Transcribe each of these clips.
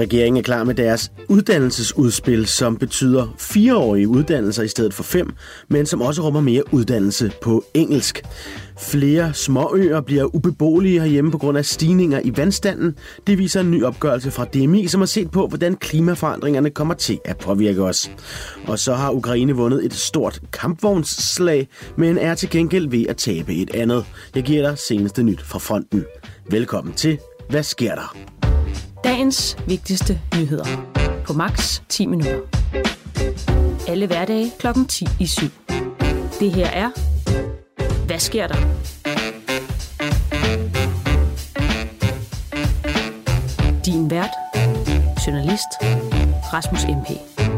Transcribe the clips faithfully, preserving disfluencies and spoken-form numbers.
Regeringen er klar med deres uddannelsesudspil, som betyder fireårige uddannelser i stedet for fem, men som også rummer mere uddannelse på engelsk. Flere småøer bliver ubeboelige herhjemme på grund af stigninger i vandstanden. Det viser en ny opgørelse fra D M I, som har set på, hvordan klimaforandringerne kommer til at påvirke os. Og så har Ukraine vundet et stort kampvognsslag, men er til gengæld ved at tabe et andet. Jeg giver dig seneste nyt fra fronten. Velkommen til Hvad sker der? Dagens vigtigste nyheder på max ti minutter. Alle hverdage klokken ti i syv. Det her er Hvad sker der? Din vært, journalist Rasmus M P.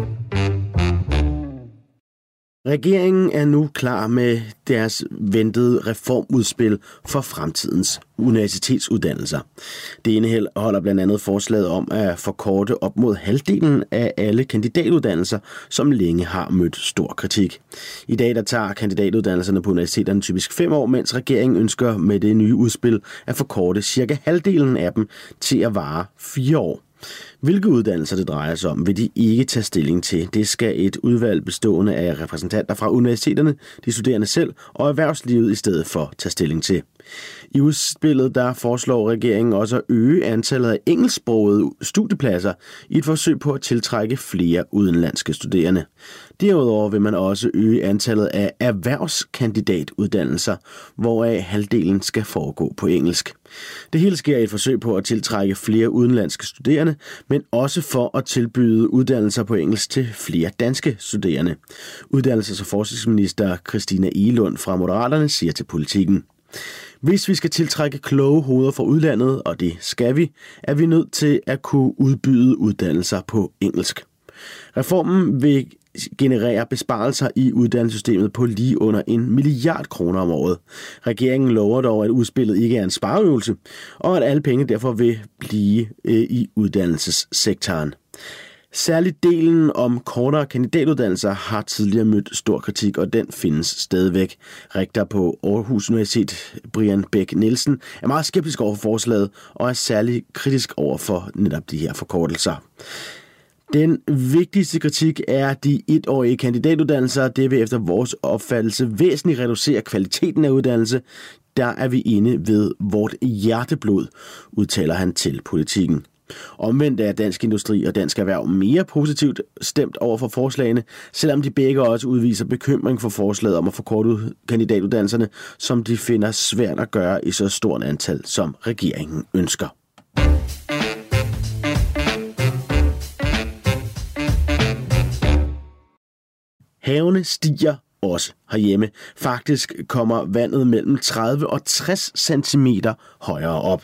Regeringen er nu klar med deres ventede reformudspil for fremtidens universitetsuddannelser. Det indeholder blandt andet forslaget om at forkorte op mod halvdelen af alle kandidatuddannelser, som længe har mødt stor kritik. I dag der tager kandidatuddannelserne på universiteterne typisk fem år, mens regeringen ønsker med det nye udspil at forkorte cirka halvdelen af dem til at vare fire år. Hvilke uddannelser det drejer sig om, vil de ikke tage stilling til. Det skal et udvalg bestående af repræsentanter fra universiteterne, de studerende selv og erhvervslivet i stedet for tage stilling til. I udspillet der foreslår regeringen også at øge antallet af engelsksprogede studiepladser i et forsøg på at tiltrække flere udenlandske studerende. Derudover vil man også øge antallet af erhvervskandidatuddannelser, hvoraf halvdelen skal foregå på engelsk. Det hele sker i et forsøg på at tiltrække flere udenlandske studerende, men også for at tilbyde uddannelser på engelsk til flere danske studerende. Uddannelses- og forskningsminister Christina Egelund fra Moderaterne siger til Politiken: Hvis vi skal tiltrække kloge hoveder fra udlandet, og det skal vi, er vi nødt til at kunne udbyde uddannelser på engelsk. Reformen vil generere besparelser i uddannelsessystemet på lige under en milliard kroner om året. Regeringen lover dog, at udspillet ikke er en spareøvelse, og at alle penge derfor vil blive øh, i uddannelsessektoren. Særligt delen om kortere kandidatuddannelser har tidligere mødt stor kritik, og den findes stadigvæk. Rektor på Aarhus Universitet, Brian Bæk Nielsen, er meget skeptisk over for forslaget og er særlig kritisk over for netop de her forkortelser. Den vigtigste kritik er de etårige kandidatuddannelser. Det vil efter vores opfattelse væsentligt reducere kvaliteten af uddannelse. Der er vi inde ved vort hjerteblod, udtaler han til Politiken. Omvendt er Dansk Industri og Dansk Erhverv mere positivt stemt over for forslagene, selvom de begge også udviser bekymring for forslaget om at forkorte kandidatuddannelserne, som de finder svært at gøre i så stort antal, som regeringen ønsker. Havene stiger også herhjemme. Faktisk kommer vandet mellem tredive og tres centimeter højere op.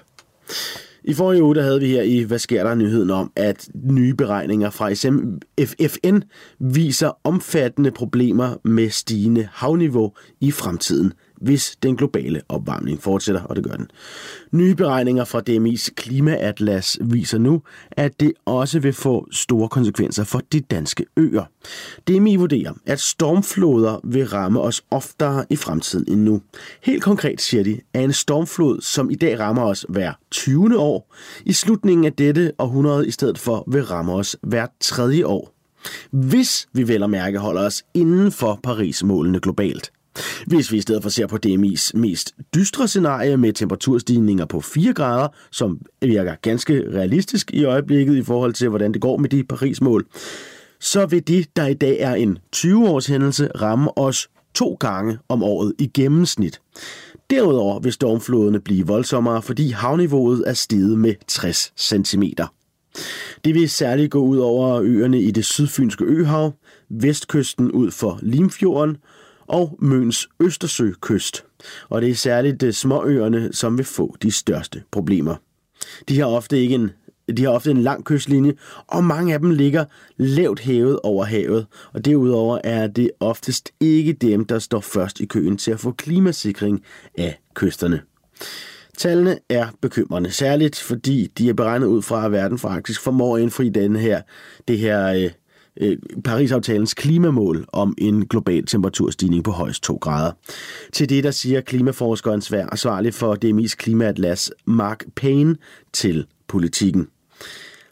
I forrige uge der havde vi her i Hvad sker der nyheden om, at nye beregninger fra F N viser omfattende problemer med stigende havniveau i fremtiden, hvis den globale opvarmning fortsætter, og det gør den. Nye beregninger fra D M I's klimaatlas viser nu, at det også vil få store konsekvenser for de danske øer. D M I vurderer, at stormfloder vil ramme os oftere i fremtiden end nu. Helt konkret siger de, at en stormflod, som i dag rammer os hver tyvende år, i slutningen af dette århundrede i stedet for vil ramme os hver tredje år. Hvis vi vel at mærke holder os inden for Paris-målene globalt. Hvis vi i stedet for ser på D M I's mest dystre scenarie med temperaturstigninger på fire grader, som virker ganske realistisk i øjeblikket i forhold til, hvordan det går med de Paris-mål, så vil det, der i dag er en tyve-års hændelse, ramme os to gange om året i gennemsnit. Derudover vil stormfloderne blive voldsommere, fordi havniveauet er steget med tres centimeter. Det vil særligt gå ud over øerne i det sydfynske øhav, vestkysten ud for Limfjorden og Møns Østersøkyst. Og det er særligt småøerne, som vil få de største problemer. De har ofte ikke en De har ofte en lang kystlinje, og mange af dem ligger lavt hævet over havet. Og derudover er det oftest ikke dem, der står først i køen til at få klimasikring af kysterne. Tallene er bekymrende, særligt fordi de er beregnet ud fra, at verden faktisk formår at indfri denne her, det her øh, Paris-aftalens klimamål om en global temperaturstigning på højst to grader. Til det, der siger klimaforskeren ansvarlig for D M I's klimaatlas Mark Payne til Politiken.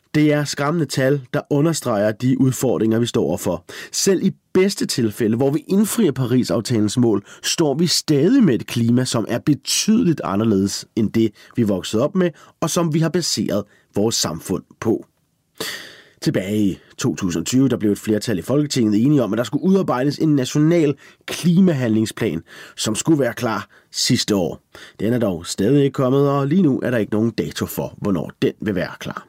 Det er skræmmende tal, der understreger de udfordringer, vi står overfor. Selv i bedste tilfælde, hvor vi indfrier Paris-aftalens mål, står vi stadig med et klima, som er betydeligt anderledes end det, vi voksede op med, og som vi har baseret vores samfund på. Tilbage i to tusind og tyve, der blev et flertal i Folketinget enige om, at der skulle udarbejdes en national klimahandlingsplan, som skulle være klar sidste år. Den er dog stadig ikke kommet, og lige nu er der ikke nogen dato for, hvornår den vil være klar.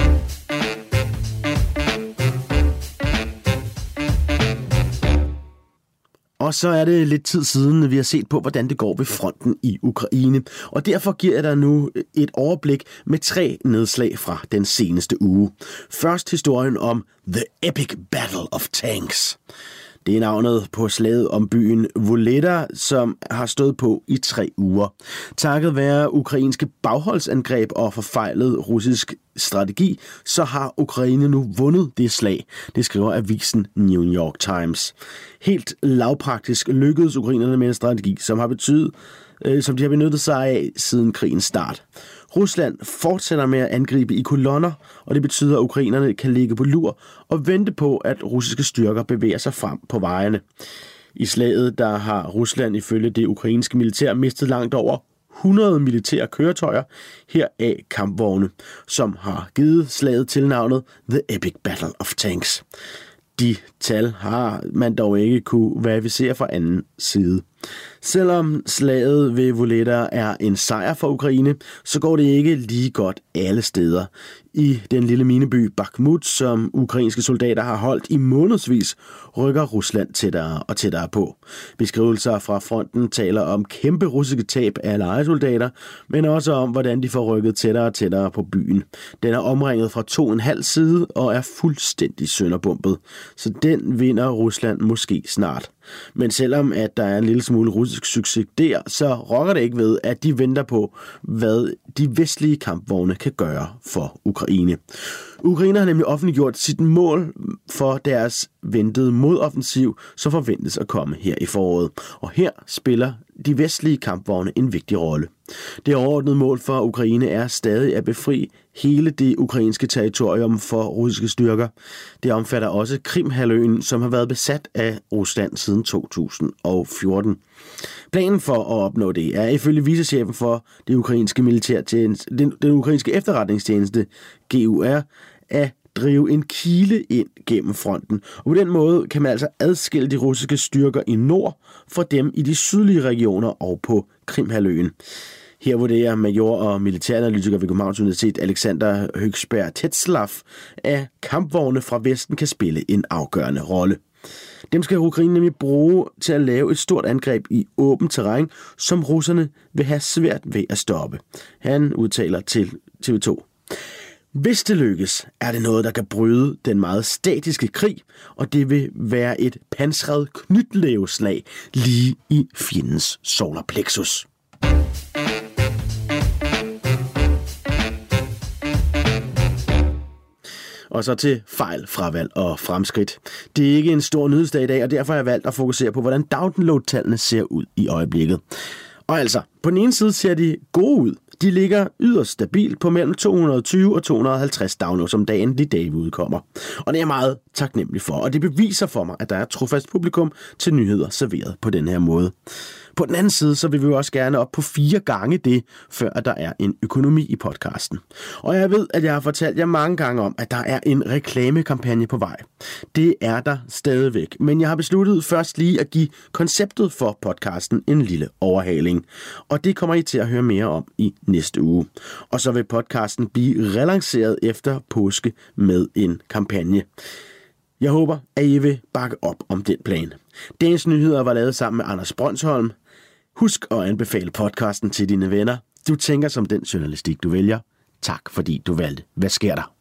Og så er det lidt tid siden, vi har set på, hvordan det går ved fronten i Ukraine. Og derfor giver jeg dig nu et overblik med tre nedslag fra den seneste uge. Først historien om The Epic Battle of Tanks. Det er navnet på slaget om byen Voleda, som har stået på i tre uger. Takket være ukrainske bagholdsangreb og forfejlet russisk strategi, så har Ukraine nu vundet det slag. Det skriver avisen New York Times. Helt lavpraktisk lykkedes ukrainerne med en strategi, som har betydet, øh, som de har benyttet sig af siden krigens start. Rusland fortsætter med at angribe i kolonner, og det betyder, at ukrainerne kan ligge på lur og vente på, at russiske styrker bevæger sig frem på vejene. I slaget der har Rusland ifølge det ukrainske militær mistet langt over hundrede militære køretøjer, heraf kampvogne, som har givet slaget tilnavnet The Epic Battle of Tanks. De tal har man dog ikke kunne verificere fra anden side. Selvom slaget ved Voleda er en sejr for Ukraine, så går det ikke lige godt alle steder. I den lille mineby Bakhmut, som ukrainske soldater har holdt i månedsvis, rykker Rusland tættere og tættere på. Beskrivelser fra fronten taler om kæmpe russiske tab af lejesoldater, men også om, hvordan de får rykket tættere og tættere på byen. Den er omringet fra to og en halv side og er fuldstændig sønderbumpet, så den vinder Rusland måske snart. Men selvom at der er en lille smule russisk succes der, så rokker det ikke ved, at de venter på, hvad de vestlige kampvogne kan gøre for Ukraine. Ukraine har nemlig offentliggjort sit mål for deres ventede modoffensiv, som forventes at komme her i foråret. Og her spiller de vestlige kampvogne en vigtig rolle. Det overordnede mål for Ukraine er stadig at befri hele det ukrainske territorium for russiske styrker. Det omfatter også Krimhalvøen, som har været besat af Rusland siden to tusind og fjorten. Planen for at opnå det er ifølge vicechefen for det ukrainske militærtjeneste, den, den ukrainske efterretningstjeneste G U R, at drive en kile ind gennem fronten. Og på den måde kan man altså adskille de russiske styrker i nord fra dem i de sydlige regioner og på Krimhalvøen. Her vurderer major og militæranalytiker ved Københavns Universitet Alexander Høgsberg Tetzlaff, at kampvogne fra Vesten kan spille en afgørende rolle. Dem skal Ukraine nemlig bruge til at lave et stort angreb i åbent terræn, som russerne vil have svært ved at stoppe. Han udtaler til T V to. Hvis det lykkes, er det noget, der kan bryde den meget statiske krig, og det vil være et pansret knytlæveslag lige i fjendens solarplexus. Og så til fejl, fravalg og fremskridt. Det er ikke en stor nyhedsdag i dag, og derfor har jeg valgt at fokusere på, hvordan download-tallene ser ud i øjeblikket. Og altså, på den ene side ser de gode ud. De ligger yderst stabilt på mellem to hundrede og tyve og to hundrede og halvtreds downloads om dagen, de dage vi udkommer. Og det er jeg meget taknemmelig for, og det beviser for mig, at der er et trofast publikum til nyheder serveret på den her måde. På den anden side, så vil vi jo også gerne op på fire gange det, før at der er en økonomi i podcasten. Og jeg ved, at jeg har fortalt jer mange gange om, at der er en reklamekampagne på vej. Det er der stadigvæk, men jeg har besluttet først lige at give konceptet for podcasten en lille overhaling. Og det kommer I til at høre mere om i næste uge. Og så vil podcasten blive relanceret efter påske med en kampagne. Jeg håber, at I vil bakke op om den plan. Dagens nyheder var lavet sammen med Anders Brønsholm. Husk at anbefale podcasten til dine venner. Du tænker som den journalistik, du vælger. Tak fordi du valgte. Hvad sker der?